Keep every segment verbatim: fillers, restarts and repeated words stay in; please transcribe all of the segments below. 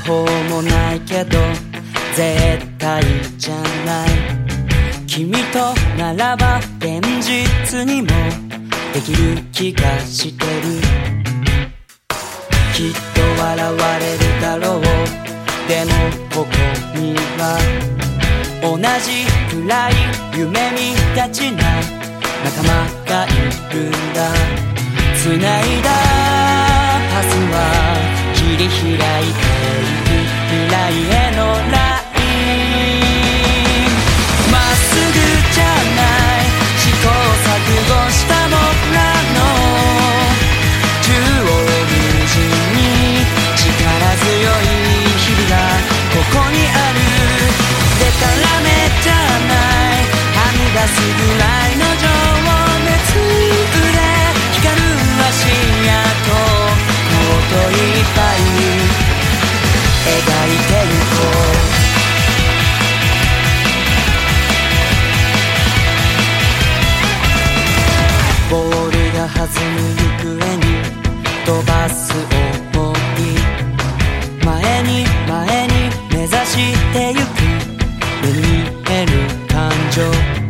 法もないけど絶対じゃない。君とならば現実にもできる気がしてる。きっと笑われるだろう。でもここには同じくらい夢見がちな仲間がいるんだ。繋いだパスは切り開いている未来へのライン。まっすぐじゃない試行錯誤した僕らの縦横無尽に力強い日々がここにある。でたらめじゃないはみ出すぐらいの情熱で光る足跡もっといっぱい描いてゆこう。ボールが弾む行方に飛ばす想い、前に前に目指してゆく目に見える感情。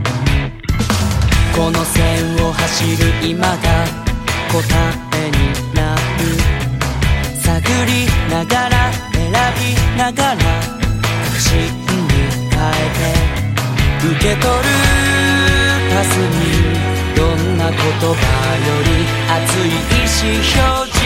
この線を走る今が答えになる。探りながら選びながら確信に変えて受け取るパスにどんな言葉より熱い意志表情